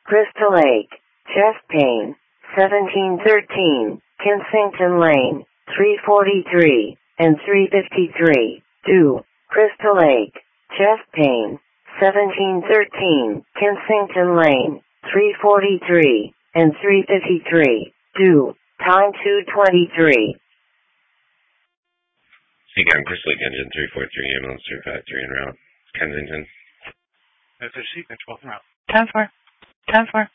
Crystal Lake, chest pain, 1713, Kensington Lane, 343, and 353, due. Crystal Lake, chest pain, 1713, Kensington Lane, 343, and 353, due. Time 2:23. Seagram Crystal Lake Engine 343, ambulance 353 en route. Kensington. Message sequence, both en route. 10-4. 10-4.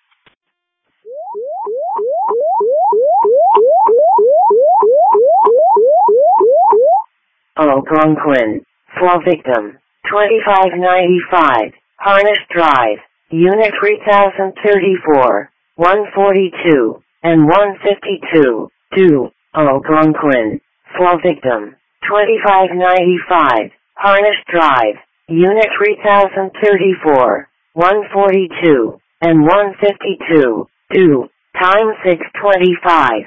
Algonquin, fall victim, 2595, Harness Drive, Unit 3034, 142, and 152, due. Algonquin, fall victim, 2595, Harness Drive, Unit 3034, 142, and 152, due. Time 6:25.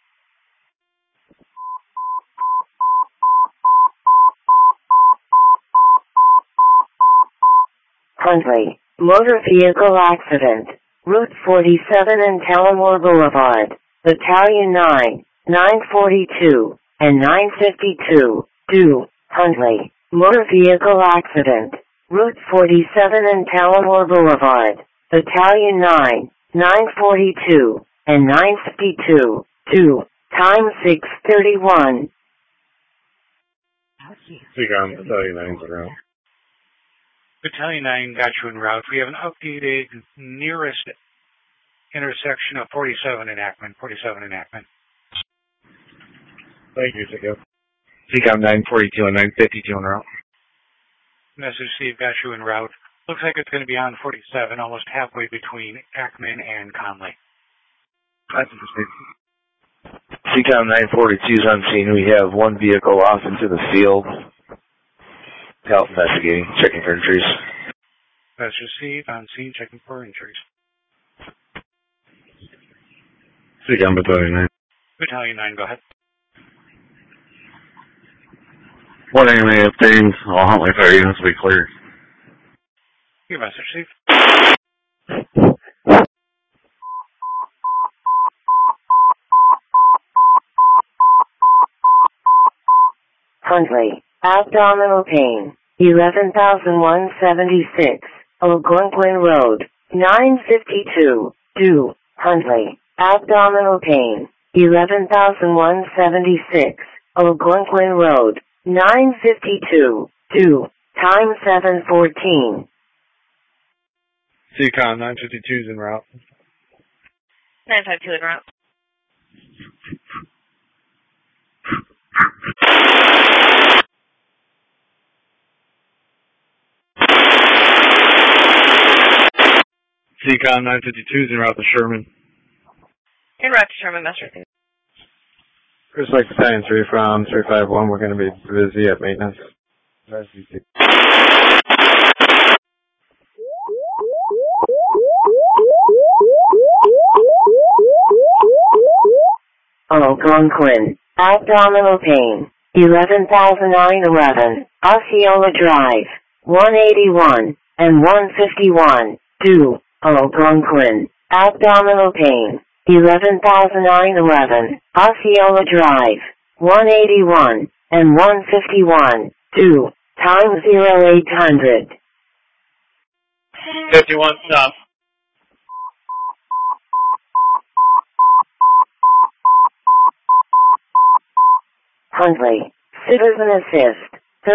Huntley, motor vehicle accident, Route 47 and Tullamore Boulevard, Battalion 9, 942, and 952, due. Huntley, motor vehicle accident, Route 47 and Tullamore Boulevard, Battalion 9, 942, and 952, due. Time 6:31. Seagram Battalion 9's en route. Battalion 9 got you en route. We have an updated nearest intersection of 47 and Ackman. 47 and Ackman. Thank you, Seagram. Seagram 942 and 952 en route. Message Steve got you en route. Looks like it's going to be on 47, almost halfway between Ackman and Conley. That's interesting. Seacom 942 is on scene. We have one vehicle off into the field. Help investigating, checking for injuries. That's received, on scene, checking for injuries. Seacom Battalion 9. Battalion 9, go ahead. One AMA obtained. All Huntley fire units will be clear. Your message, Steve. Huntley, abdominal pain, 11,176, Algonquin Road, 952, due. Huntley, abdominal pain, 11,176, Algonquin Road, 952, due. Time 7:14. Seacom 952 is en route. 952 en route. Seacom 952 is en route to Sherman. En route to Sherman, Master. Crystal Lake Battalion 3 from 351, we're going to be busy at maintenance. Algonquin, abdominal pain, 11,911, Osceola Drive, 181, and 151, due. Algonquin, abdominal pain, 11,911, Osceola Drive, 181, and 151, due. Time 0800. 51, stop. Huntley, Citizen Assist,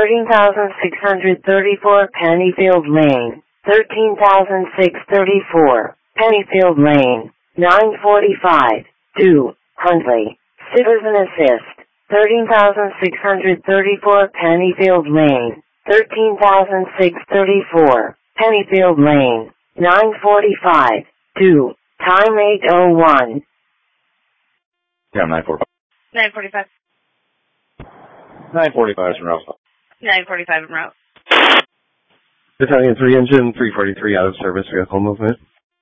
13,634 Pennyfield Lane, 13,634 Pennyfield Lane, 945, due. Huntley, Citizen Assist, 13,634 Pennyfield Lane, 13,634 Pennyfield Lane, 945, due. Time 8:01. Yeah, 945. 945. 945 is en route. 945 en route. Battalion 3 engine 343 out of service vehicle movement.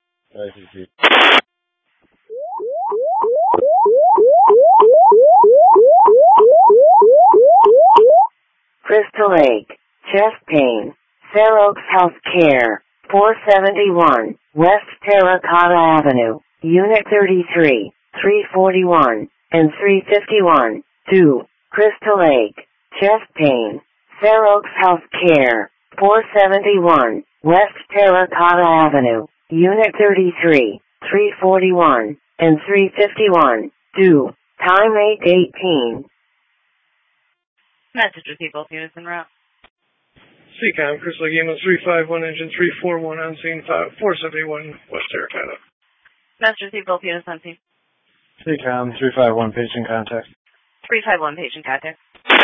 Crystal Lake, chest pain, Fair Oaks Health Care, 471, West Terracotta Avenue, Unit 33, 341, and 351, 2, Crystal Lake, chest pain, Fair Oaks Health Care, 471, West Terracotta Avenue, Unit 33, 341, and 351, 2, time 8:18. Message received, both units en route. CCOM, Crystal Lake Ambulance 351, engine 341, on scene 471, West Terracotta. Message received, both units on scene. CCOM 351, patient contact. 351, patient contact.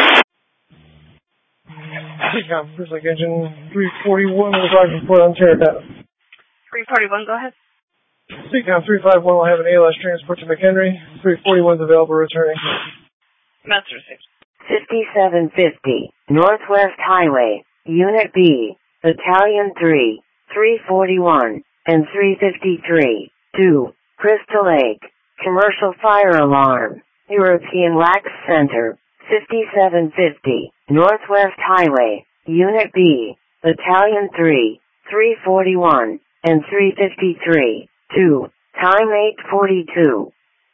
CCOM, Crystal Lake engine 341, will drive report on Terracotta. 341, go ahead. CCOM 351 will have an ALS transport to McHenry. 341 is available returning. Message received. 5750, Northwest Highway, Unit B, Battalion 3, 341, and 353, 2, Crystal Lake, commercial fire alarm, European Wax Center, 5750, Northwest Highway, Unit B, Battalion 3, 341, and 353, 2, time 8:42.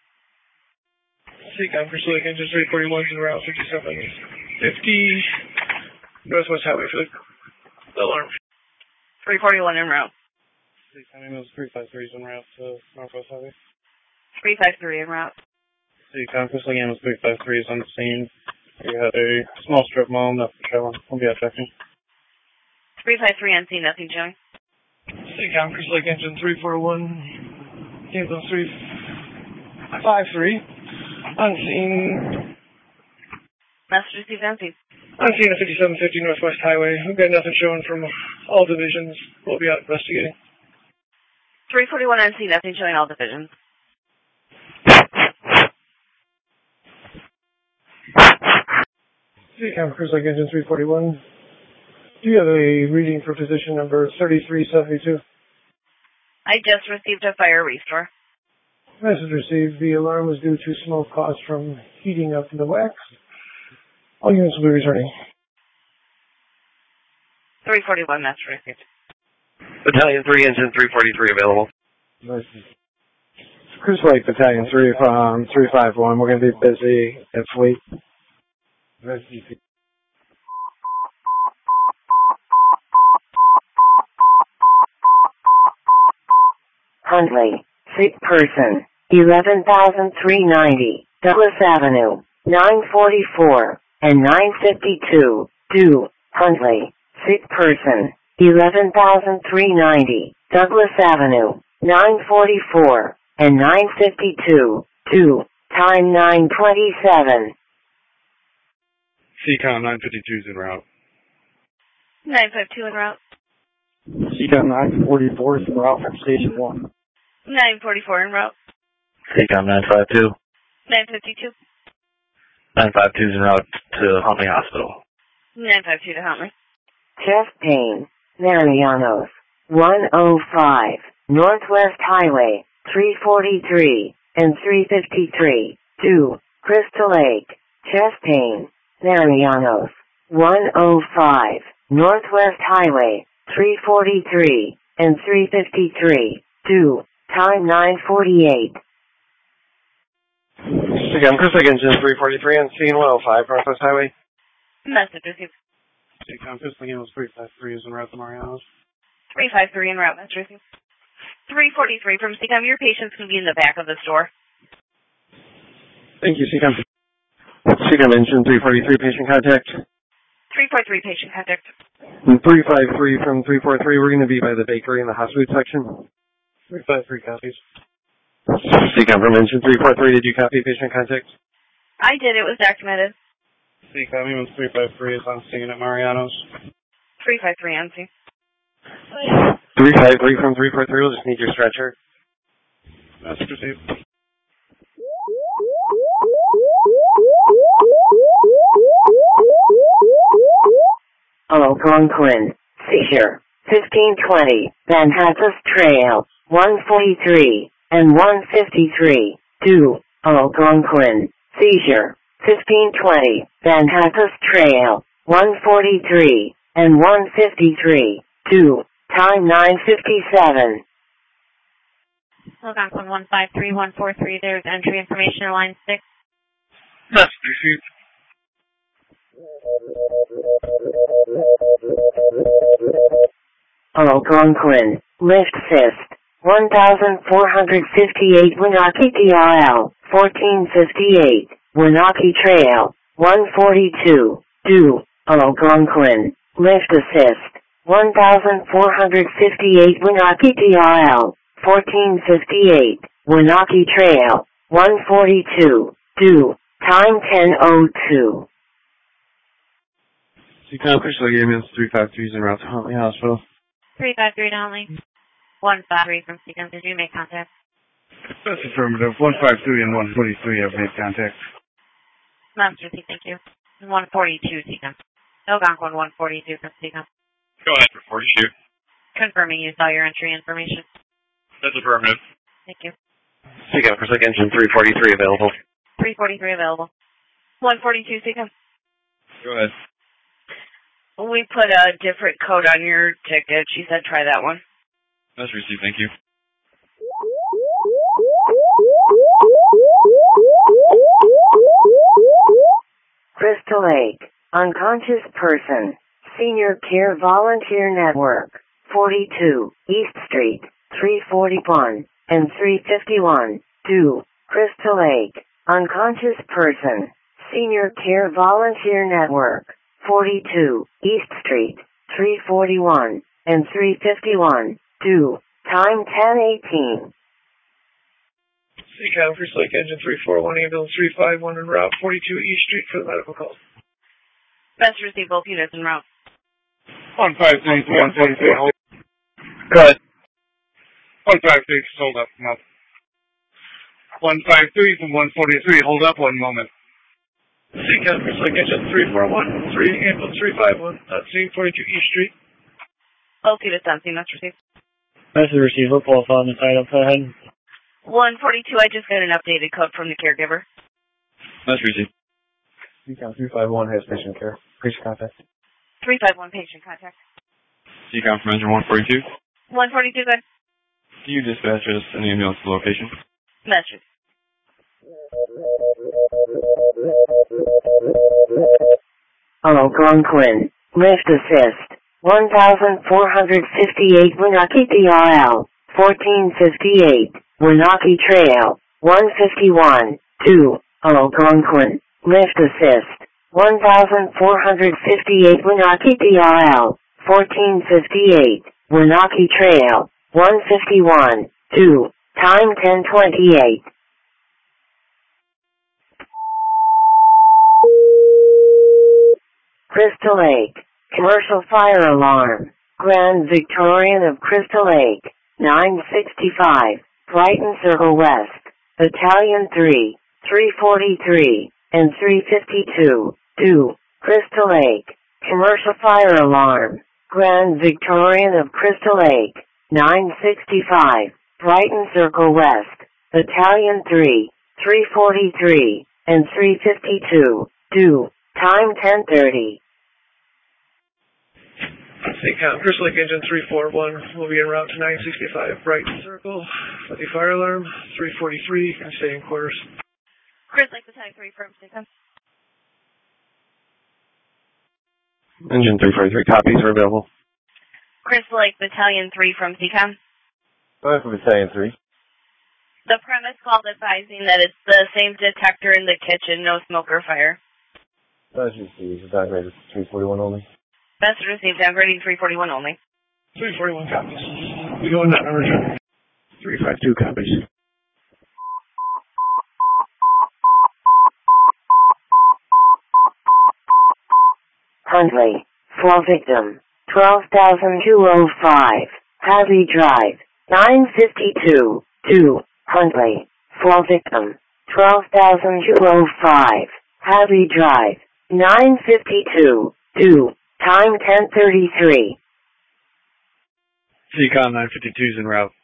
CCOM, Crystal Lake engine 341 is en route 5750, Northwest Highway for the alarm. 341 en route. CCOM ambulance 353 is en route to Northwest Highway. 353 en route. CCOM, Crystal Lake ambulance 353 is on the scene. We had a small strip mall, nothing showing. We'll be out checking. 353 on scene, nothing showing. CCOM, Crystal Lake engine 341, ambulance 353, on scene. Message received on scene. On scene at 5750 Northwest Highway. We've got nothing showing from all divisions. We'll be out investigating. 341 on scene, nothing showing, all divisions. CCOM, Crystal Lake engine 341. Do you have a reading for position number 3372? I just received a fire restore. Message received. The alarm was due to smoke caused from heating up the wax. All units will be returning. 341, message received. Battalion 3, engine 343 available. Crystal Lake Battalion 3 from 351. We're going to be busy at fleet. Huntley, sick person, 11,390, Douglas Avenue, 944, and 952, 2, Huntley, sick person, 11,390, Douglas Avenue, 944, and 952, 2, time 9:27. CCOM 952 is en route. 952 en route. CCOM 944 is en route from Station 1. 944 en route. CCOM 952. 952. 952 is en route to Huntley Hospital. 952 to Huntley. Chest pain, Marianos, 105, Northwest Highway, 343, and 353, 2, Crystal Lake, chest pain, Marianos, 105, Northwest Highway, 343, and 353, 2, time 9:48. CCOM, Crystal Lake engine 343 on scene 105, Northwest Highway. Message received. CCOM, Crystal Lake ambulance 353 is en route to Marianos. 353 en route, message received. 343 from CCOM, your patient's going to be in the back of the store. Thank you, CCOM. CCOM engine 343, patient contact. 343 patient contact. 353 from 343, we're going to be by the bakery in the hot food section. 353 copies. CCOM from engine 343, did you copy patient contact? I did, it was documented. CCOM ambulance 353 is on scene at Marianos. 353 on scene. 353 from 343, we'll just need your stretcher. Message received. Algonquin, seizure, 1520, Van Hattus Trail, 143, and 153, 2, Algonquin, seizure, 1520, Van Hattus Trail, 143, and 153, 2, time 9:57. Algonquin 153143, there's entry information, line 6. Message received. Algonquin, lift cyst, 1458 Winaki DRL, 1458, Winaki Trail, 142, due, Algonquin, lift assist, 1458 Winaki DRL, 1458, Winaki Trail, 142, due, time 10:02. CCOM, Crystal Ambulance 353 is en route to Huntley Hospital. 353 Donley. 153 from Seacom. Did you make contact? That's affirmative. 153 and 143 have made contact. Master C, thank you. 142 Seacom. Algonquin 142 from Seacom. Go ahead for 42. Confirming you saw your entry information. That's affirmative. Thank you. Seacom, Crystal Engine 343 available. 343 available. 142 Seacom. Go ahead. We put a different code on your ticket. She said try that one. That's received. Thank you. Crystal Lake, unconscious person, Senior Care Volunteer Network, 42, East Street, 341, and 351, due, Crystal Lake, unconscious person, Senior Care Volunteer Network, 42, East Street, 341, and 351, due, time 10:18. CCOM, Crystal Lake Engine 341, Ambulance 351 en route 42 East Street for the medical call. Best receive both units en route. 153 to 143. Go ahead. 153, hold up. No. 153 from 143, hold up one moment. CCOM, Crystal Lake Engine 341, Ambulance 351, scene 42 East Street. Both units on scene, must receive. Message received. We'll pull on the title. Go ahead. 142, I just got an updated code from the caregiver. That's received. CCOM 351 has patient care. Patient contact. 351 patient contact. Seacom from Engine 142. 142, good. Do you dispatch us an ambulance to location? Message. Algonquin, lift assist, 1458 Winaki DRL, 1458, Winaki Trail, 151, 2, Algonquin, lift assist, 1458 Winaki DRL, 1458, Winaki Trail, 151, 2, time 10:28. Crystal Lake, commercial fire alarm, Grand Victorian of Crystal Lake, 965, Brighton Circle West, Battalion 3, 343, and 352, due, Crystal Lake, commercial fire alarm, Grand Victorian of Crystal Lake, 965, Brighton Circle West, Battalion 3, 343, and 352, due, time 10:30. CCOM, Crystal Lake Engine 341 will be en route to 965 Brighton Circle. With the fire alarm, 343, and stay in quarters. Chris, like the tag 3 from Seacom. Engine 343 copies are available. Crystal Lake Battalion 3 from Seacom. Go ahead for Battalion 3. The premise called advising that it's the same detector in the kitchen, no smoke or fire. Message received. Downgraded 341 only. Best received, downgrading 341 only. 341 copies. We go on that number. 352 copies. Huntley, flow victim, 12,205, Hadley Drive, 952, 2, Huntley, flow victim, 12,205, Hadley Drive, 952, 2, time 10:33. Seacom 952 is en route.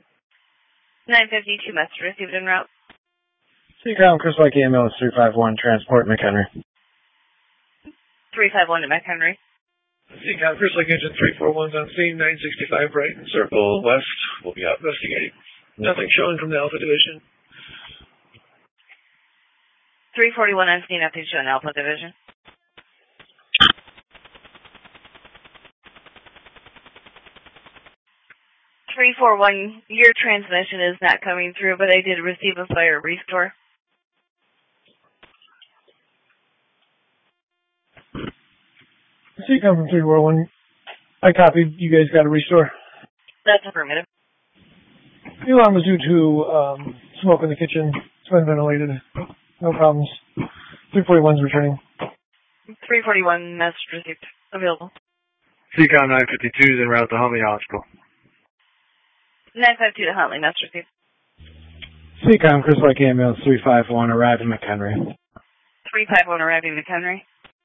952 message received en route. CCOM, Crystal Lake Ambulance 351, transport McHenry. 351 to McHenry. CCOM, Crystal Lake Engine 341's on scene, 965 Brighton Circle West. We'll be out investigating. Nothing showing from the Alpha Division. 341 on scene, nothing showing Alpha Division. 341, your transmission is not coming through, but I did receive a fire restore. CCOM from 341. I copied. You guys got a restore. That's affirmative. The alarm was due to smoke in the kitchen. It's been ventilated. No problems. 341's returning. 341, message received. Available. CCOM 952 is en route to Huntley Hospital. 952 to Huntley, message received. CCOM Chris Lake Ambulance 351 arrived in McHenry. 351 arriving in McHenry.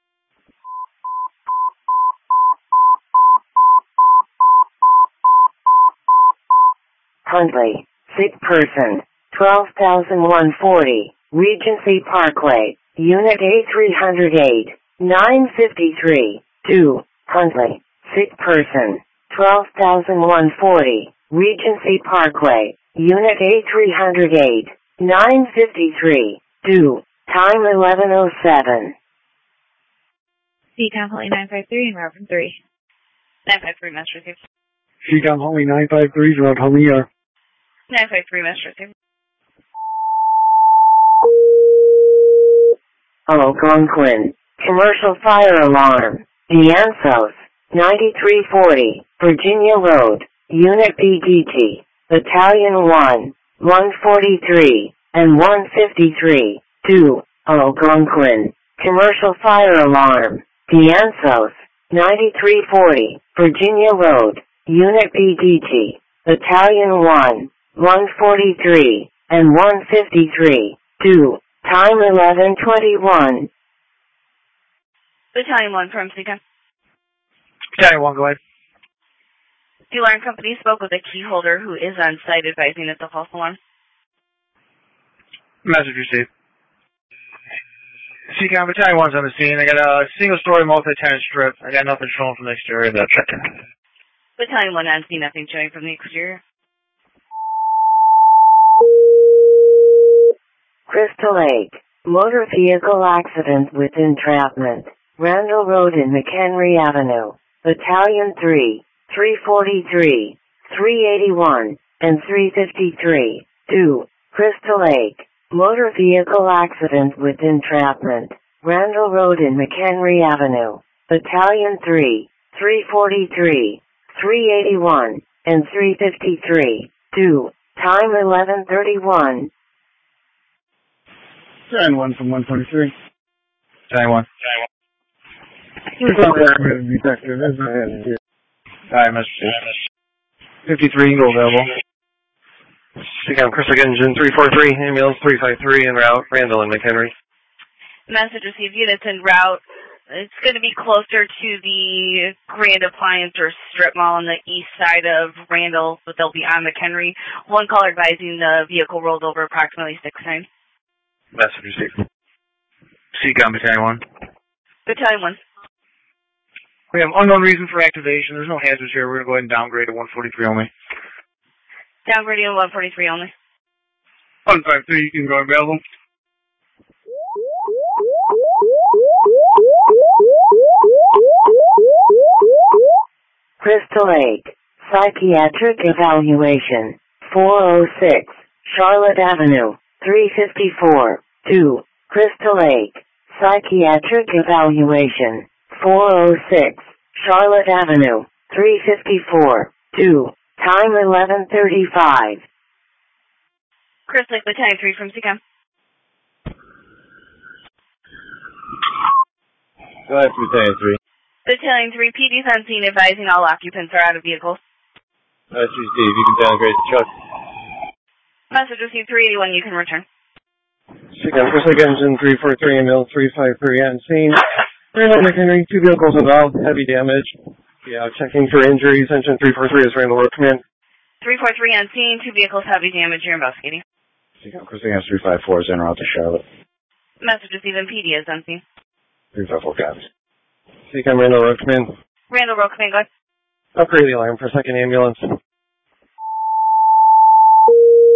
Huntley, sick person, 12,140, Regency Parkway, Unit A308, 953, 2, Huntley, sick person, 12,140, Regency Parkway, Unit A308, 953, 2, time 11:07. CCOM Huntley 953 and route from 3. 953, message received. CCOM Huntley 953 is en route to Huntley ER. 953, message received. Algonquin, commercial fire alarm, Deansos, 9340, Virginia Road, Unit BDT, Battalion 1, 143, and 153, 2, Algonquin, commercial fire alarm, Deansos, 9340, Virginia Road, Unit BDT, Battalion 1, 143, and 153, 2, time 11:21. Battalion 1 from CCOM. Battalion 1, go ahead. The alarm company spoke with a key holder who is on site advising it's a false alarm. Message received. CCOM Battalion 1's on the scene. I got a single-story multi-tenant strip. I got nothing showing from the exterior. That's checking. Battalion 1 on scene, nothing showing from the exterior. Crystal Lake, motor vehicle accident with entrapment, Randall Road and McHenry Avenue, Battalion 3, 343, 381, and 353, 2, Crystal Lake, motor vehicle accident with entrapment, Randall Road and McHenry Avenue, Battalion 3, 343, 381, and 353, 2, time 11:31. Battalion 1 from 143. Battalion 1. He was on there. Detective. Alright, message 53, go available. CCOM Chris Lake Engine 343, ambulance 353 en route, Randall and McHenry. Message received, units en route. It's going to be closer to the Grand Appliance or Strip Mall on the east side of Randall, but they'll be on McHenry. One caller advising the vehicle rolled over approximately 6 times. Message received. CCOM Battalion 1. Battalion 1. We have unknown reason for activation. There's no hazards here. We're going to go ahead and downgrade to 143 only. Downgrading to 143 only. 153, you can go available. Crystal Lake, psychiatric evaluation, 406, Charlotte Avenue, 354, 2, Crystal Lake, psychiatric evaluation, 406, Charlotte Avenue, 354, 2, time 11:35. Chris Lake, Battalion 3 from CCOM. Go ahead, Battalion 3. Battalion 3, PD's on scene advising all occupants are out of vehicles. That's Steve. You can downgrade the truck. Message received 381, you can return. CCOM Chris Lake Engine 343, ambulance 353 on scene. Randall McHenry, 2 vehicles involved, heavy damage. Yeah, checking for injuries. Engine 343 is Randall Road Command. 343 on scene, 2 vehicles heavy damage, you're investigating. CCOM Chris Lake 354 is en route to Charlotte. Message received and PD is on scene. 354 copies. CCOM Randall Road Command. Randall Road Command, go ahead. Upgrade the alarm for second ambulance.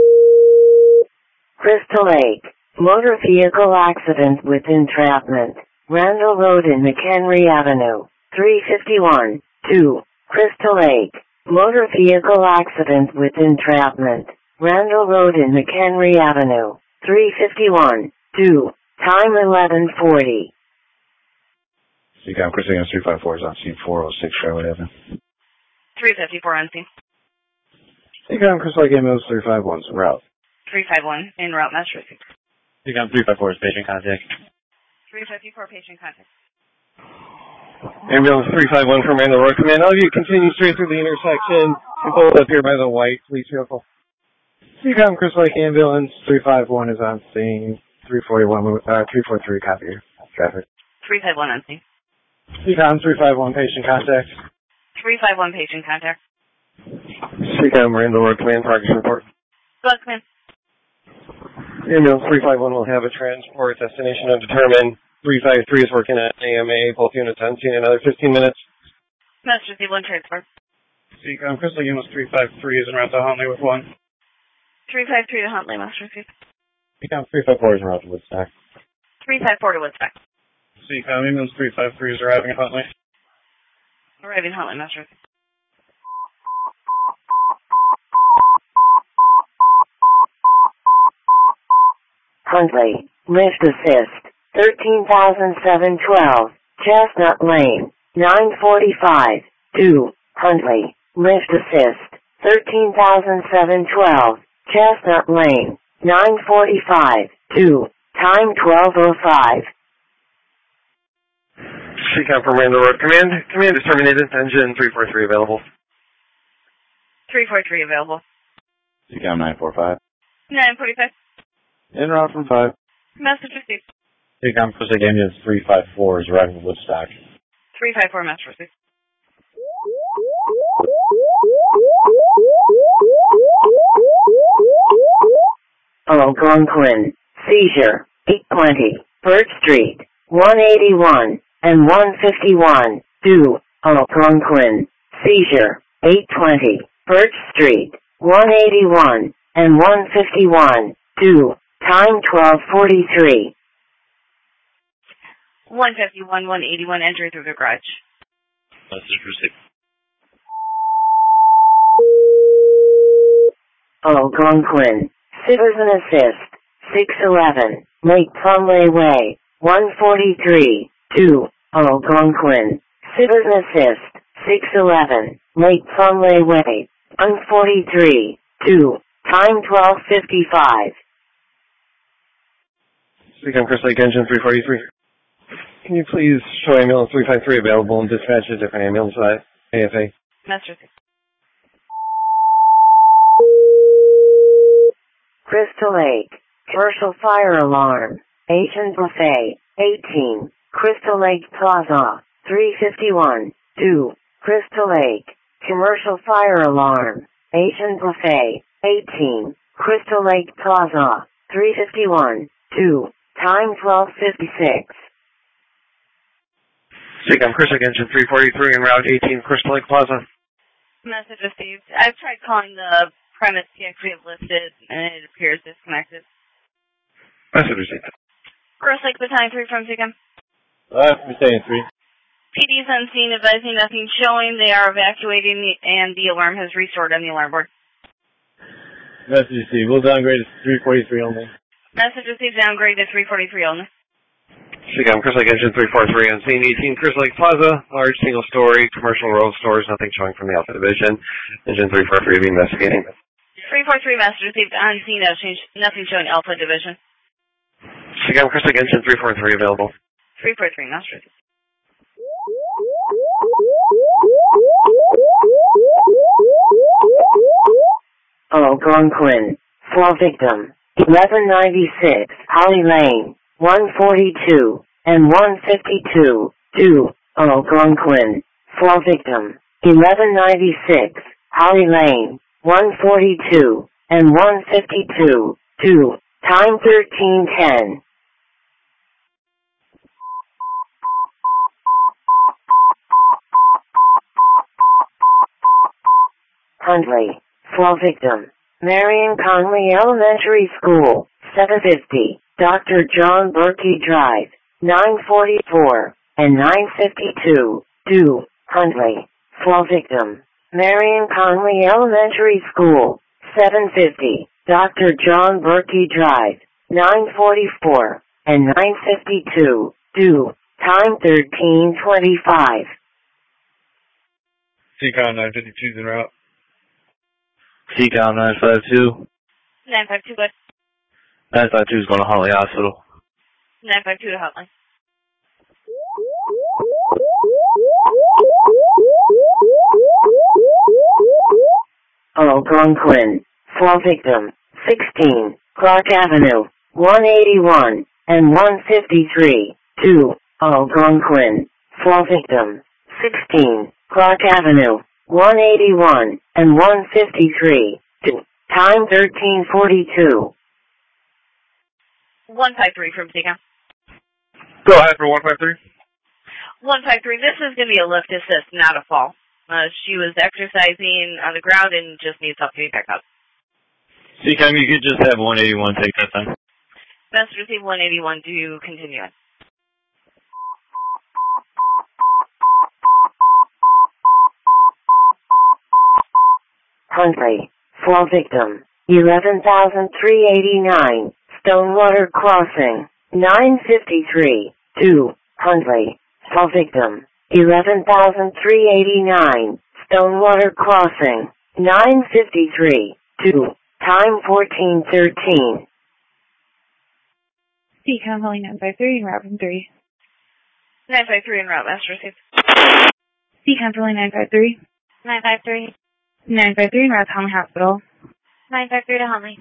Crystal Lake. Motor vehicle accident with entrapment. Randall Road in McHenry Avenue. 351. 2. Crystal Lake. Motor vehicle accident with entrapment. Randall Road in McHenry Avenue. 351. 2. Time 11:40. Seacom Chris against 354 is on scene 406 Charlotte Avenue. 354 on scene. Seacom Crystal Lake ambulance 351 en route. 351 en route, master receipt. Seacom 354 is patient contact. 354 patient contact. Ambulance 351 from Randall Road Command. All of you continue straight through the intersection and pull up here by the white police vehicle. Seacom Crystal Lake ambulance 351 is on scene. 343 copy here. Traffic. 351 on scene. Seacom 351 patient contact. 351 patient contact. Seacom Randall Road Command progress report. Go ahead, command. Ambulance 351 will have a transport destination undetermined. 353 is working at AMA. Both units on scene another 15 minutes. Master receipt, 1 transport. Seacom Crystal Lake ambulance 353 is en route to Huntley with 1. 353 to Huntley, master receipt. Seacom 354 is en route to Woodstock. 354 to Woodstock. Seacom ambulance 353 is arriving at Huntley. Arriving Huntley, master receipt. Huntley. Lift assist. 13,712. Chestnut Lane. 945. 2. Huntley. Lift assist. 13,712. Chestnut Lane. 945. 2. Time 12:05. Seacom from Randall Road Command. Command is terminated. Engine 343 available. 343 available. Seacom 945. 945. En route from 5. Message received. Seacom Crystal Lake ambulance 354 is arriving at Woodstock. 354 message received. Algonquin. Seizure. 820. Birch Street. 181 and 151. 2. Algonquin. Seizure. 820. Birch Street. 181 and 151. 2. Time 12:43. 151, 181, entering through the garage. Message received. Algonquin. Citizen Assist. 611. Lake Plumley Way. 143. 2. Algonquin. Citizen Assist. 611. Lake Plumley Way. 143. 2. Time 12:55. Seacom Crystal Lake engine 343. Can you please show ambulance 353 available and dispatch a different ambulance AFA? Message received. Crystal Lake. Commercial fire alarm. Asian Buffet. 18. Crystal Lake Plaza. 351. 2. Crystal Lake. Commercial fire alarm. Asian Buffet. 18. Crystal Lake Plaza. 351. 2. Time 12:56. Seacom Crystal Lake engine 343 en route 18 Crystal Lake Plaza. Message received. I've tried calling the premise TX we have listed, and it appears disconnected. Message received. Gross Lake Battalion 3 from Seacom. Battalion 3. PD's on scene, advising nothing showing. They are evacuating, and the alarm has restored on the alarm board. Message received. We'll downgrade to 343 only. Message received. Downgrade to 343 only. Seacom Crystal Lake engine 343 on scene 18 Crystal Lake Plaza. Large single-story commercial road stores. Nothing showing from the Alpha Division. Engine 343 will be investigating. 343 message received on scene. Nothing showing Alpha Division. Seacom Crystal Lake engine 343 available. 343 message received. Algonquin. Fall victim. 1196 Holly Lane. 142 and 152. 2. Algonquin. Fall victim. 1196 Holly Lane. 142 and 152. 2. Time 13:10. Huntley. Fall victim. Marion Conley Elementary School. 750, Dr. John Berkey Drive, 944, and 952, 2, Huntley. Fall victim, Marion Conley Elementary School, 750, Dr. John Berkey Drive, 944, and 952, 2, time 13:25. CCOM 952 is en route. CCOM 952. 952, good. 952 is going to Huntley Hospital. 952 to Huntley. Algonquin. Fall victim, 16, Clark Avenue, 181, and 153, 2, Algonquin. Fall victim, 16, Clark Avenue, 181, and 153, 2, time 13:42. 153 from CCOM. Go ahead for 153. 153, this is going to be a lift assist, not a fall. She was exercising on the ground and just needs help getting back up. CCOM, you could just have 181 take that time. Master receive 181, do you continue it? Huntley. Fall victim, 11,389, Stonewater Crossing, 953, 2, Huntley. Fall victim, 11,389, Stonewater Crossing, 953, 2, time 14:13. CCOM calling 953 and route from 3. 953 en route, Master receive. CCOM calling 953. 953. 953 and route to Huntley Hospital. 953 to Huntley.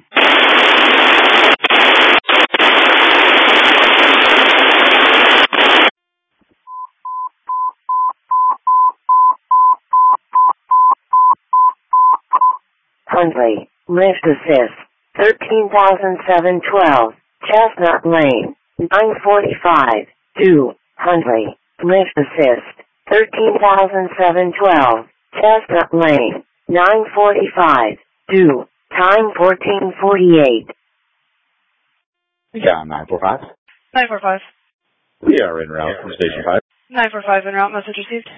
Huntley. Lift assist, 13,712, Chestnut Lane, 945, 2, Huntley. Lift assist, 13,712, Chestnut Lane, 945, 2, time 14:48. CCOM 945. 945. We are en route from Station 5. 945 en route, message received.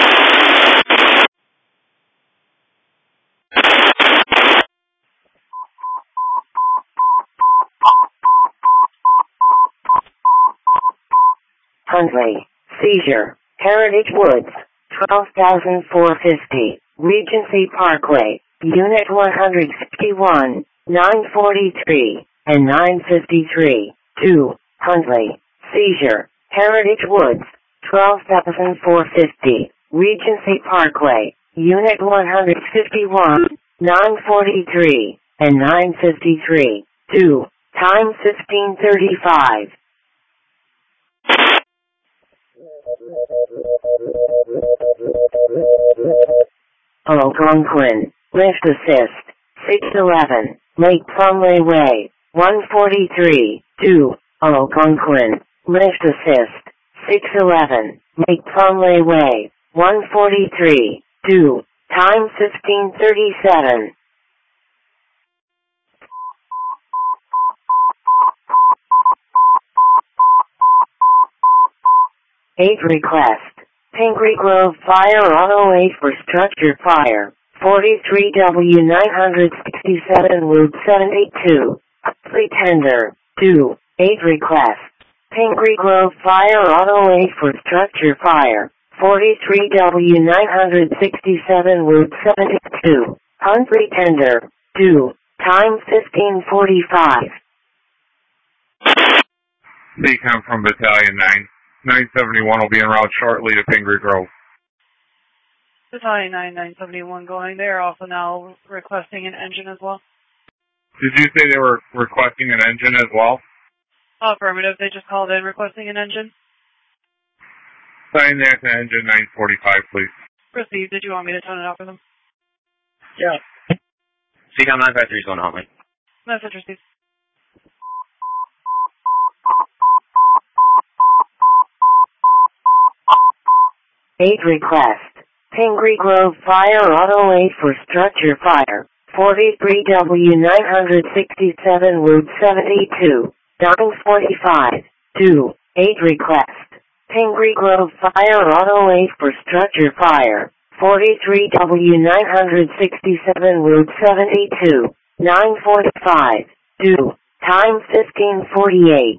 Huntley. Seizure. Heritage Woods, 12,450, Regency Parkway, Unit 161, 943, and 953, 2, Huntley. Seizure. Heritage Woods, 12,450, Regency Parkway, Unit 151, 943, and 953, 2, time 15:35. Algonquin. Lift assist, 611, Lake Plumley Way, 143, 2, Algonquin. Lift assist, 611, Lake Plumley Way, 143, 2, time 15:37. Aid request. Pingree Grove Fire Auto 8 for structure fire. 43W967 Route 782. Huxley Tender. 2. Aid request. Pingree Grove Fire Auto 8 for structure fire. 43W967 Route 782. Huxley Tender. 2. Time 15:45. CCOM from Battalion 9. 971 will be en route shortly to Pingree Grove. Battalion 9, 971 going. They are also now requesting an engine as well. Did you say they were requesting an engine as well? Affirmative. They just called in requesting an engine. Sign that to engine 945, please. Proceed. Did you want me to tone it out for them? Yeah. CCOM 953 is going to Huntley. Message received. Aid request. Pingree Grove Fire Auto 8 for structure fire. 43W967 Route 72, 945, 2, 8 request. Pingree Grove Fire Auto 8 for structure fire. 43W967 Route 72, 945, 2, time 1548.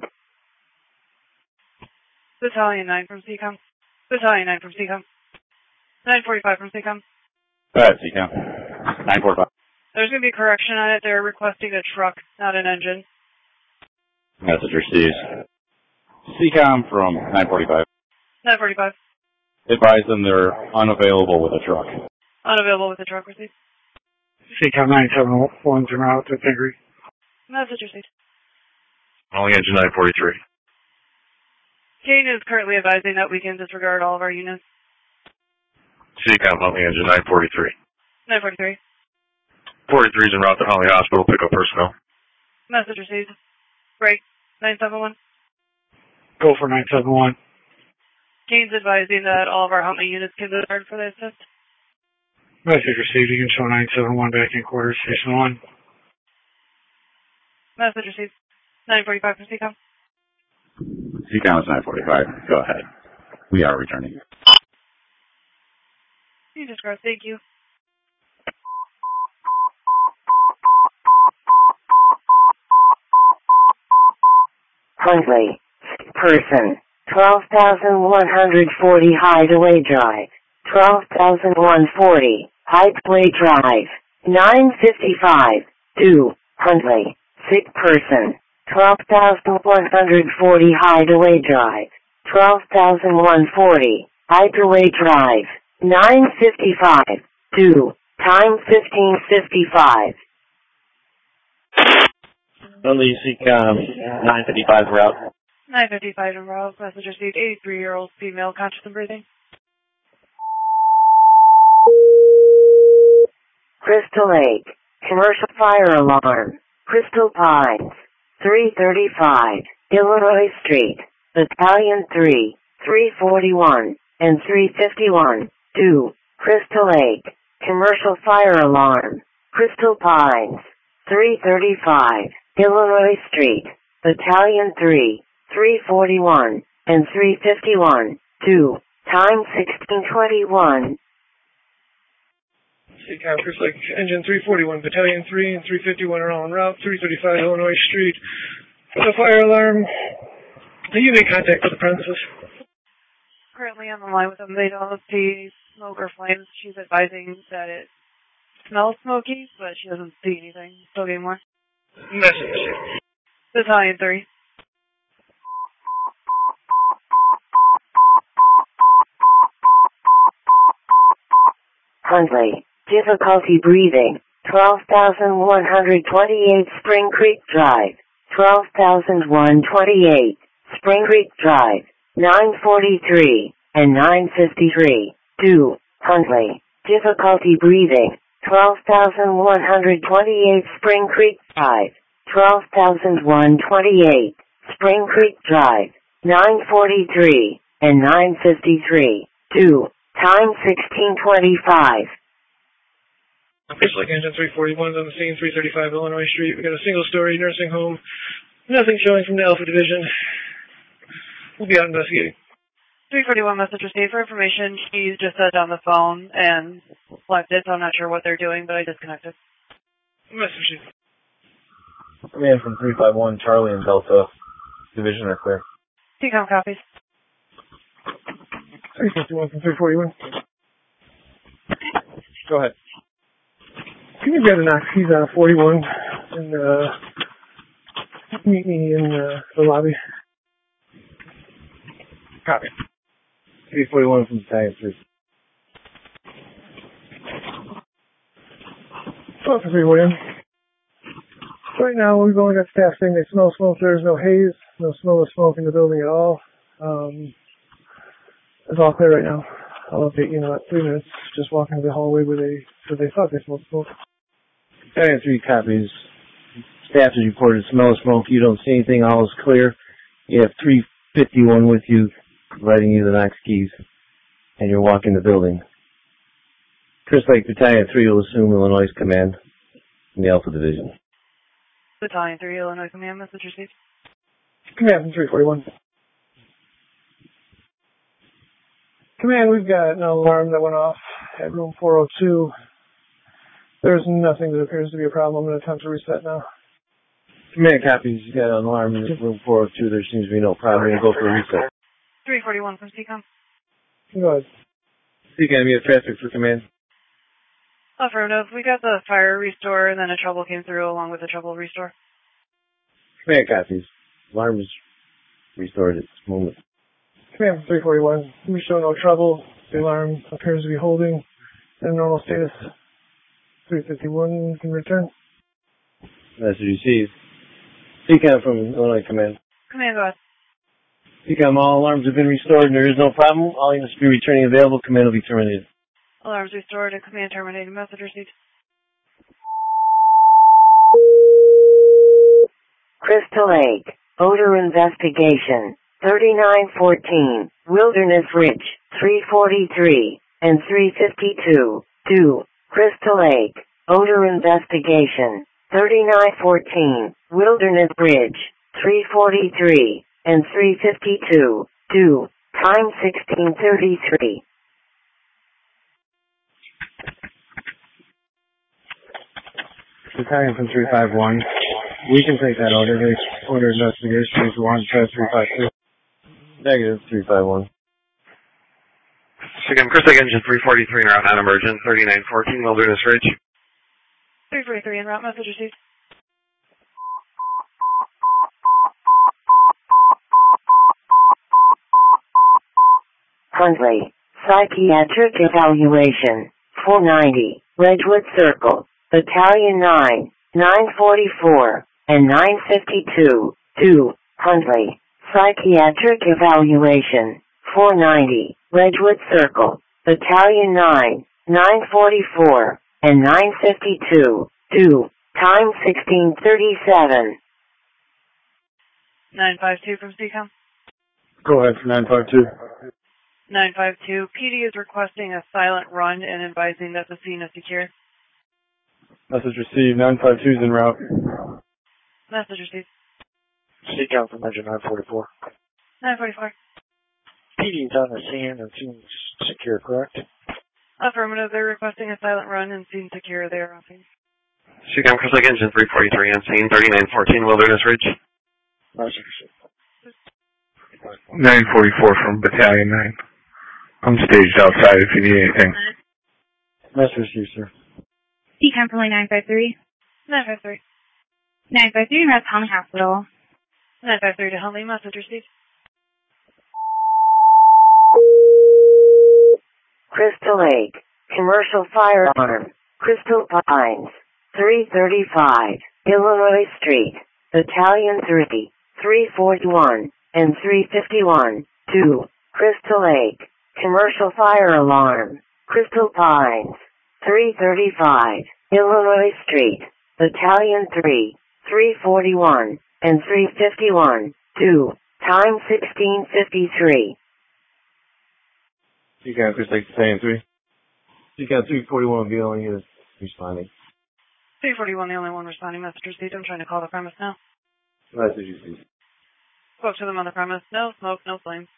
Battalion 9 from CCOM. Battalion 9 from CCOM. 945 from CCOM. Alright, CCOM. 945. There's going to be a correction on it. They're requesting a truck, not an engine. Message received. CCOM from 945. 945. Advise them they're unavailable with a truck. Unavailable with a truck received. CCOM 971's en route to Pingree. Message received. Only engine 943. Kane is currently advising that we can disregard all of our units. CCOM only engine 943. 943. 43's en route to Holly Hospital, pick up personnel. Message received. Break. 971. Go for 971. Kane's advising that all of our Huntley units can disregard for the assist. Message received. You can show 971 back in quarters, station 1. Message received. 945 from CCOM. CCOM is 945. Go ahead. We are returning. Jesus Christ, thank you. Huntley, person, 12,140 Hideaway Drive, 12,140 Hideaway Drive, 955, 2, Huntley, sick person, 12,140 Hideaway Drive, 12,140 Hideaway Drive, 955, 2, time 1555. Huntley, CCOM, 955 route. 955 en route. Message received. 83-year-old female, conscious and breathing. Crystal Lake, commercial fire alarm, Crystal Pines, 335, Illinois Street, Battalion 3, 341, and 351, 2, Crystal Lake, commercial fire alarm, Crystal Pines, 335, Illinois Street, Battalion 3, 341, and 351, 2, time 1621. CCOM, Crystal Lake, engine 341, Battalion 3 and 351 are all en route, 335 Illinois Street. For the fire alarm, you make contact with the premises. Currently on the line with them. They don't see smoke or flames. She's advising that it smells smoky, but she doesn't see anything. Still getting more. Message. Battalion 3. Huntley, difficulty breathing, 12,128 Spring Creek Drive, 12,128 Spring Creek Drive, 943 and 953, 2, Huntley, difficulty breathing, 12,128 Spring Creek Drive, 12,128 Spring Creek Drive, 943 and 953, 2, time 1625. Crystal Lake engine 341 is on the scene, 335 Illinois Street. We got a single-story nursing home. Nothing showing from the Alpha Division. We'll be out investigating. 341 message received. For information, she's just on the phone and left it, so I'm not sure what they're doing, but I disconnected. Message. Command from 351, Charlie and Delta. Division are clear. CCOM copies. 351 from 341. Go ahead. Can you grab the Knox keys out of 41 and meet me in the lobby? Copy. 341 from Battalion 3. Welcome, 341. Right now, we've only got staff saying they smell smoke. There's no haze, no smell of smoke in the building at all. It's all clear right now. I'll update you in about 3 minutes. Just walking to the hallway where they thought they smelled smoke. Battalion 3 copies. Staff has reported smell of smoke. You don't see anything. All is clear. You have 351 with you, providing you the Knox keys, and you're walking the building. Crystal Lake Battalion 3 will assume Illinois command. from the Alpha Division. Battalion 3, Illinois Command, message received. Command from 341. Command, we've got an alarm that went off at room 402. There's nothing that appears to be a problem. I'm going to attempt to reset now. Command copies. You got an alarm in room 402. There seems to be no problem. We're going to go for a reset. 341 from CCOM. Go ahead. CCOM, you have traffic for command. Affirmative. We got the fire restore, and then a trouble came through along with the trouble restore. Command copies. Alarm is restored at this moment. Command 341. We show no trouble. The alarm appears to be holding in normal status. 351 can return. Message received. CCOM from Illinois Command. Command, go ahead. CCOM, all alarms have been restored and there is no problem. All units will be returning available. Command will be terminated. Alarms restored and command terminated. Message received. Crystal Lake, odor investigation, 3914, Wilderness Ridge, 343, and 352, 2, Crystal Lake, odor investigation, 3914, Wilderness Ridge, 343, and 352, 2, time 1633. Battalion from 351. We can take that order. The order investigation is 1-352. Negative 351. Again, Chris Lake Engine 343 en route non-emergent, 3914 Wilderness Ridge. 343 en route, message received. Huntley, psychiatric evaluation, 490, Redwood Circle, Battalion 9, 944, and 952, 2, Huntley, psychiatric evaluation, 490, Redwood Circle, Battalion 9, 944, and 952, 2, time 1637. 952 from CCOM. Go ahead for 952. 952. PD is requesting a silent run and advising that the scene is secure. Message received. 952 is en route. Message received. CCOM from Engine 944. 944. PD's on the scene and seems secure, correct? Affirmative. They're requesting a silent run and scene secure. They are offing. CCOM Chris Lake Engine 343 on scene, 3914 Wilderness Ridge. Message received. 944 from Battalion 9. I'm staged outside if you need anything. Message received, sir. CCOM from 953. 953. 953 en route to Huntley Hospital. 953 to Huntley. Message received. Crystal Lake, commercial firearm, Crystal Pines, 335, Illinois Street, Battalion 3, 341, and 351, 2, Crystal Lake, commercial fire alarm, Crystal Pines, 335, Illinois Street, Battalion 3, 341, and 351, 2, time 1653. CCOM Chris Lake Battalion 3. CCOM 341 will be the only unit responding. 341, the only one responding. Message received. I'm trying to call the premise now. Message received. Spoke to them on the premise. No smoke, no flames.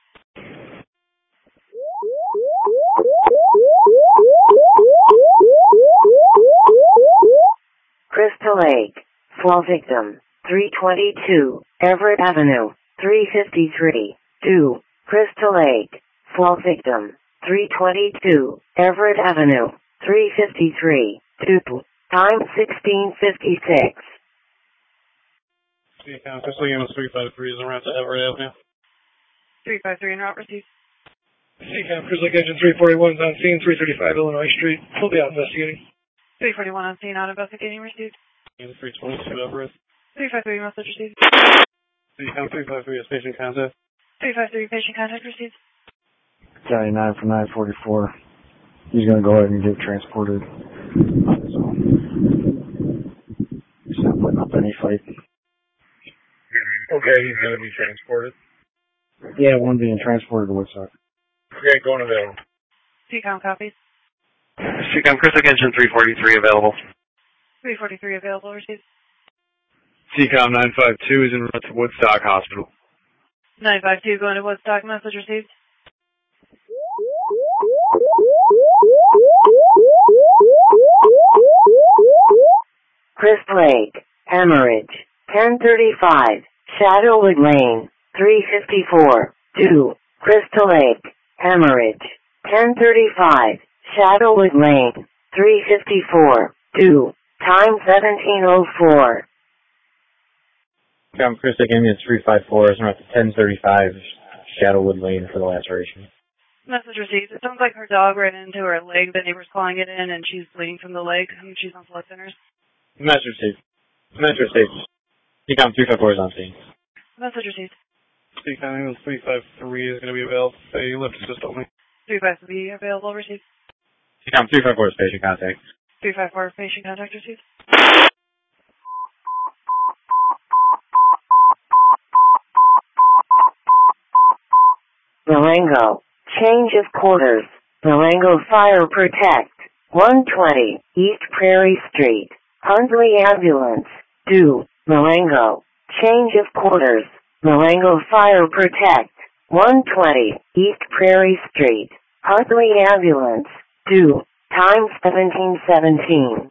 Crystal Lake, fall victim, 322, Everett Avenue, 353, 2, Crystal Lake, fall victim, 322, Everett Avenue, 353, 2, time 1656. CCOM Crystal Unit 353 is en route to Everett Avenue. 353 en route received. CCOM Chris Lake Engine 341 is on scene, 335 Illinois Street. We'll be out investigating. 341 on scene, out investigating, received. Unit 322 Everett. 353 message received. CCOM 353 is patient contact. 353 patient contact received. Battalion 9 from 944. He's going to go ahead and get transported on his own. He's not putting up any fight. Okay, he's going to be transported. Yeah, one being transported to Woodstock. Okay, going available. CCOM copies. CCOM Chris Lake Engine 343 available. 343 available, received. CCOM 952 is en route to Woodstock Hospital. 952 going to Woodstock, message received. Crystal Lake, Hemorrhage, 1035, Shadowwood Lane, 354, 2, Crystal Lake, Hemorrhage, 1035, Shadowwood Lane, 354, 2, time 1704. Chris again, it's 354, is around 1035 Shadowwood Lane for the laceration. Message received. It sounds like her dog ran into her leg. The neighbor's calling it in, and she's bleeding from the leg, and she's on blood thinners. Message received. Message received. CCOM 354 is on scene. Message received. CCOM Ambulance 353 is going to be available. They lift assist only. 353 available, received. CCOM 354 is patient contact. 354 patient contact received. Marengo, change of quarters. Marengo Fire Protect, 120, East Prairie Street, Hundley Ambulance, due, Marengo, change of quarters. Marengo Fire Protect, 120, East Prairie Street, Hundley Ambulance, due, time 1717.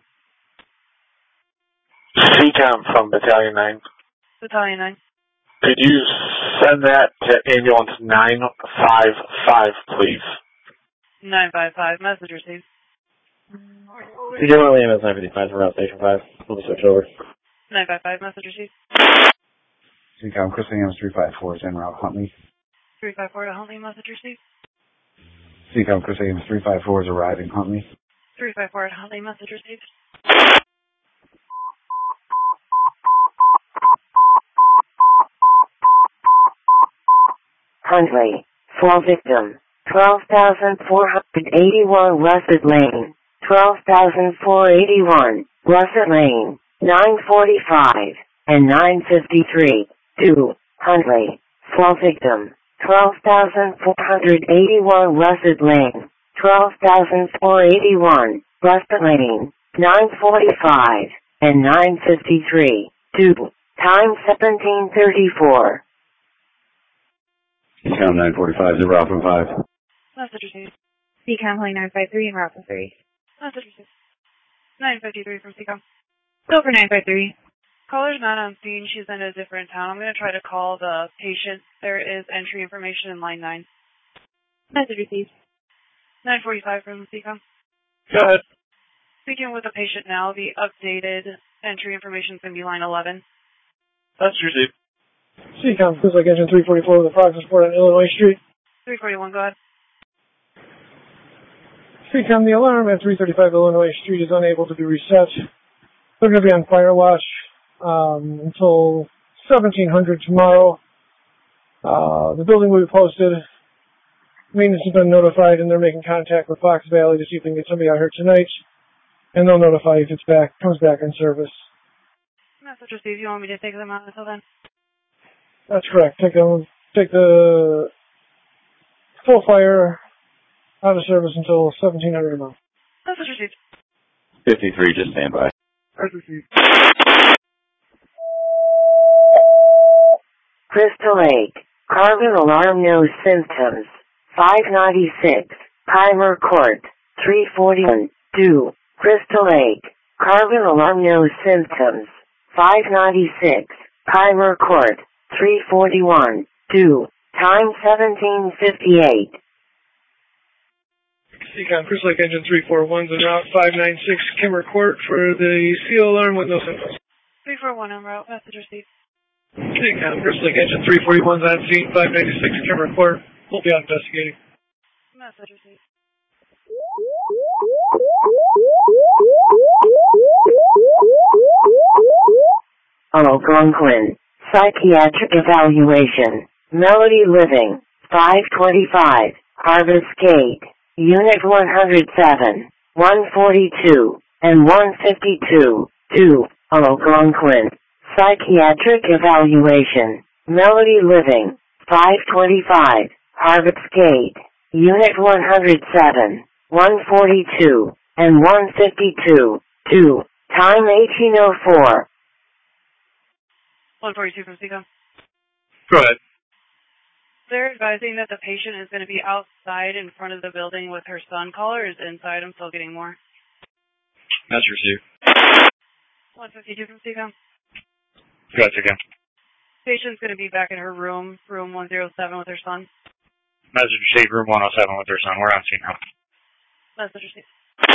CCOM from Battalion 9. Battalion 9. Could you send that to Ambulance 955, please? 955, message received. CCOM Ambulance 955 for route station 5. We'll switch over. 955, message received. CCOM Chris Ambulance 354 is en route Huntley. 354 to Huntley, message received. CCOM Chris Ambulance 354 is arriving Huntley. 354 at Huntley, message received. Huntley, fall victim, 12,481 Russet Lane, 12,481, Russet Lane, 945, and 953, 2, Huntley, fall victim, 12,481 Russet Lane, 12,481, Russet Lane, 945, and 953, 2, time 1734. CCOM 945 is route from 5. Message received. CCOM calling 953 and route 3. Message received. 953 from CCOM. Go for 953. Caller's not on scene. She's in a different town. I'm going to try to call the patient. There is entry information in line 9. Message received. 945 from CCOM. Go ahead. Speaking with the patient now, the updated entry information is going to be line 11. That's received. CCOM, Cruise Lake Engine 344 with approximate support on Illinois Street. 341, go ahead. CCOM, the alarm at 335 Illinois Street is unable to be reset. They're going to be on fire watch until 1700 tomorrow. The building will be posted. Maintenance has been notified, and they're making contact with Fox Valley to see if they can get somebody out here tonight. And they'll notify if it's back, comes back in service. Message received. You want me to take them out until then? That's correct. Take the full fire out of service until 1700 a month. Message received. 53, just stand by. Message received. Crystal Lake, carbon alarm no symptoms, 596, Keimer Court, 341, 2, Crystal Lake, carbon alarm no symptoms, 596, Keimer Court, 341, 2, time 1758. CCOM Crystal Lake Engine 341's en route 596 Kimmer Court for the seal alarm with no symptoms. 341 en route, message received. CCOM Crystal Lake Engine 341's on scene 596 Kimmer Court. We'll be out investigating. Message received. Algonquin, psychiatric evaluation, Melody Living, 525, Harvest Gate, Unit 107, 142, and 152, 2, Algonquin, psychiatric evaluation, Melody Living, 525, Harvest Gate, Unit 107, 142, and 152, 2, Time 1804. 142 from Seacom. Go ahead. They're advising that the patient is going to be outside in front of the building with her son. Caller is inside. I'm still getting more. That's received. 152 from Seacom. Gotcha again. Patient's going to be back in her room 107 with her son. Message received, room 107 with her son. We're on scene now. Message received.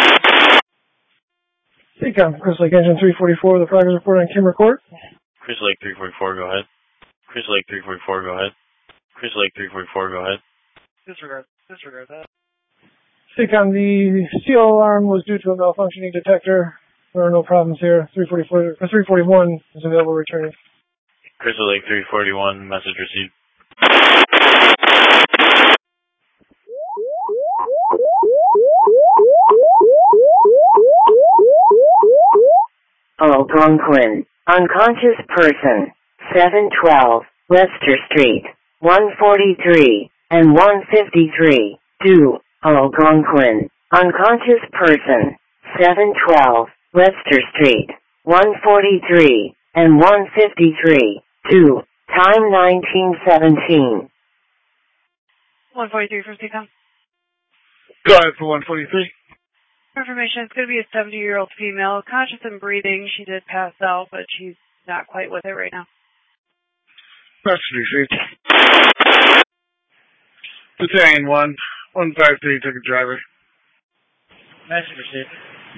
Seacom, Chris Lake Engine 344, the progress report on Kimmer Court. Chris Lake 344, go ahead. Chris Lake 344, go ahead. Chris Lake 344, go ahead. Disregard that. Seacom, the steel alarm was due to a malfunctioning detector. There are no problems here. 341 is available returning. Crystal Lake 341, message received. Algonquin, unconscious person, 712, Webster Street, 143, and 153, 2, Algonquin, unconscious person, 712, Webster Street, 143, and 153, 2, time 1917. 143 from Seacom. Go ahead for 143. Information, it's going to be a 70-year-old female, conscious and breathing. She did pass out, but she's not quite with it right now. Message received. Battalion 153 took a driver. Message received.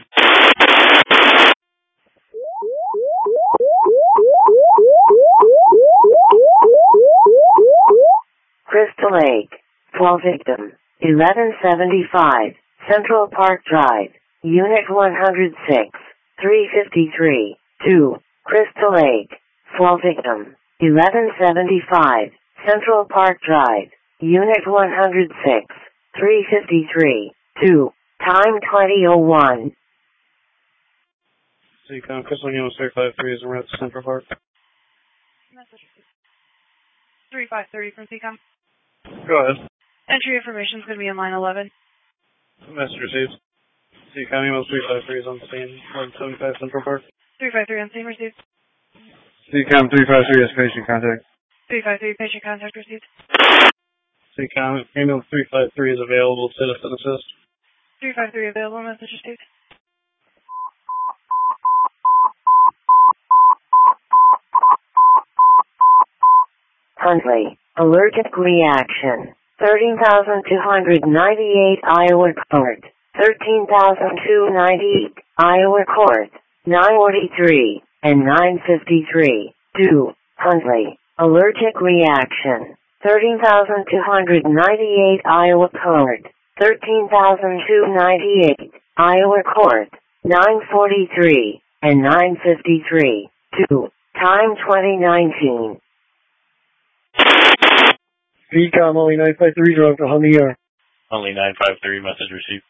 Crystal Lake, 12 victim, 1175, Central Park Drive, Unit 106, 353, 2, Crystal Lake, 12 victim, 1175, Central Park Drive, Unit 106, 353, 2, time 2001. Seacom, Crystal Unit 353 is in route to Central Park. Message 3530 from Seacom. Go ahead. Entry information is going to be in line 11. Message received. Seacom email 353 is on scene, 175 Central Park. 353 on scene received. Seacom 353 is patient contact. 353 patient contact received. Seacom email 353 is available, citizen assist. 353 available, message received. Huntley, allergic reaction, 13,298 Iowa Court, 13,298 Iowa Court, 943 and 953, 2, Huntley, allergic reaction, 13,298 Iowa Court, 13,298 Iowa Court, 943 and 953, 2, time 2019. Seacom, only 953, drove to Hummer. Only 953, message received.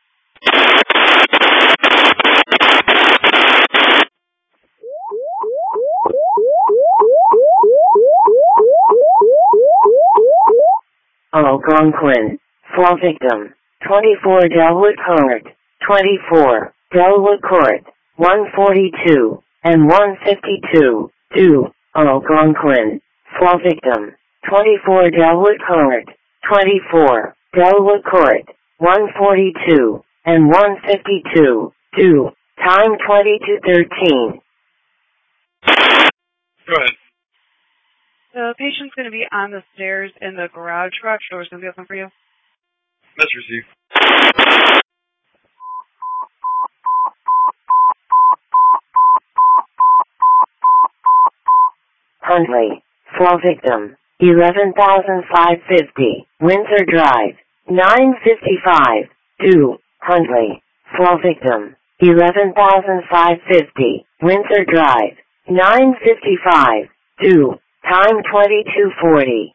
Algonquin, 4 victim, 24 Delwood Court, 24 Delwood Court, 142 and 152, 2, Algonquin, 4 victim, 24 Delwood Court, 24 Delwood Court, 142 and 152, 2, time 2213. Go ahead. The patient's going to be on the stairs in the garage. Garage door's going to be open for you. Message received. Huntley, 4 victim, 11,550, Windsor Drive, 955, 2, Huntley, 4 victim, 11,550, Windsor Drive, 955, 2, time 2240.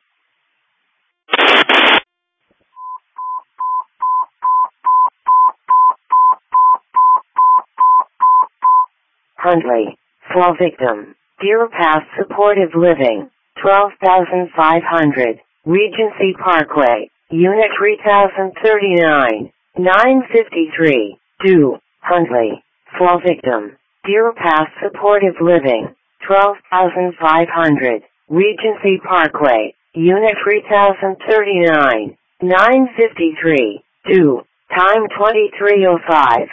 Huntley, 4 victim, Deer Path Supportive Living, 12,500, Regency Parkway, Unit 3039, 953, 2, Huntley, 4 victim, Deer Pass Supportive Living, 12,500, Regency Parkway, Unit 3039, 953, 2, time 23:05.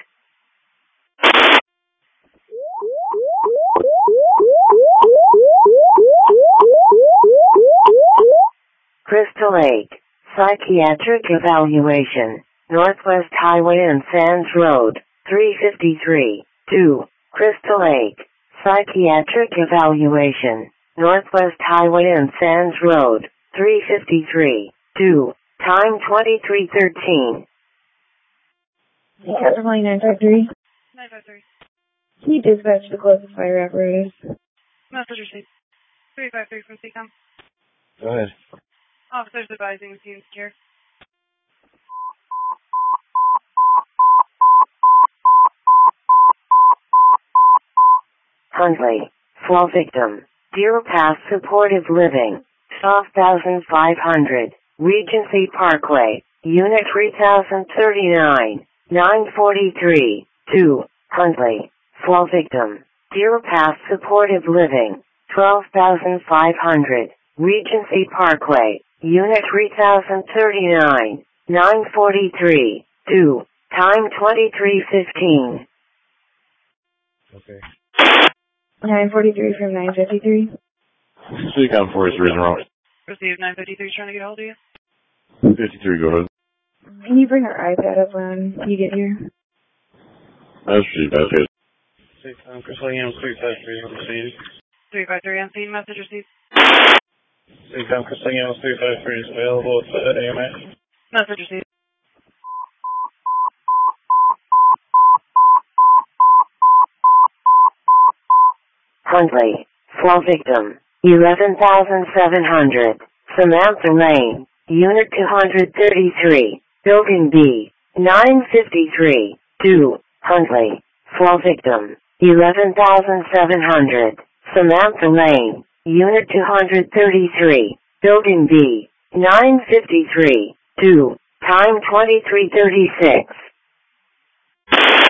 Crystal Lake, Psychiatric Evaluation, Northwest Highway and Sands Road, 353, 2, Crystal Lake, Psychiatric Evaluation, Northwest Highway and Sands Road, 353, 2, time 23:13. Captain Flight 953. 953. Can you dispatch the closest fire apparatus? Message received. 353 from CCOM. Go ahead. Officers advising scene secure. Huntley, fall victim. Deer Pass Supportive Living, 12,500, Regency Parkway, Unit 3039, 943, 2, Huntley, fall victim. Deer Pass Supportive Living, 12,500, Regency Parkway, Unit 3039, 943, 2, time 23:15. Okay. 943 from 953. CCOM 4 is Risen Route. Received 953 trying to get a hold of you. 53, go ahead. Can you bring our iPad up when you get here? That's received, that's good. CCOM Crystal Lake 353 on the scene. 353 on scene. Message received. CCOM Crystal Lake 353 is available at AMX. Message received. Huntley, fall victim, 11,700, Samantha Lane, Unit 233, Building B, 953, 2, Huntley, fall victim, 11,700, Samantha Lane, Unit 233, Building B, 953, 2, time 23:36.